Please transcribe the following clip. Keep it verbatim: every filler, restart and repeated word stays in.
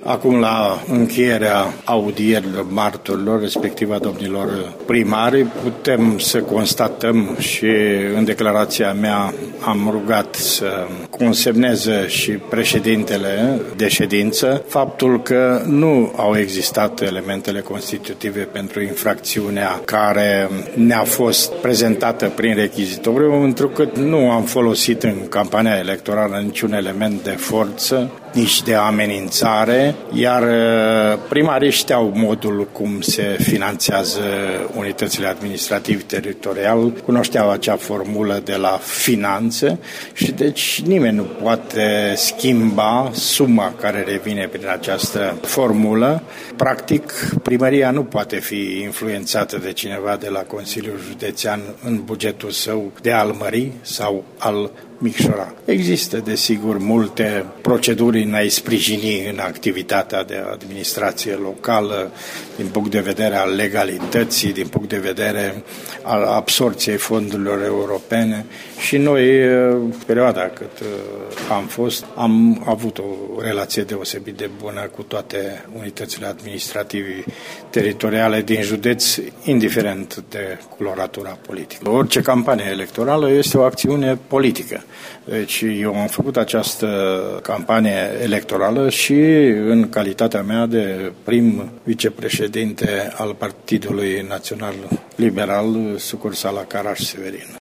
Acum, la încheierea audierilor martorilor, respectiv a domnilor primari, putem să constatăm și în declarația mea am rugat să consemneze și președintele de ședință faptul că nu au existat elementele constitutive pentru infracțiunea care ne-a fost prezentată prin rechizitoriu, întrucât nu am folosit în campania electorală niciun element de forță, nici de amenințare, iar primarii știau modul cum se finanțează unitățile administrative teritorial, cunoșteau acea formulă de la finanțe și deci nimeni nu poate schimba suma care revine prin această formulă. Practic, primăria nu poate fi influențată de cineva de la Consiliul Județean în bugetul său de a-l mări sau al micșora. Există, desigur, multe proceduri în a-i sprijini în activitatea de administrație locală, din punct de vedere al legalității, din punct de vedere al absorției fondurilor europene și noi, perioada cât am fost, am avut o relație deosebit de bună cu toate unitățile administrative teritoriale din județ, indiferent de coloratura politică. Orice campanie electorală este o acțiune politică. Deci eu am făcut această campanie electorală și în calitatea mea de prim vicepreședinte al Partidului Național Liberal, sucursala Caraș-Severin.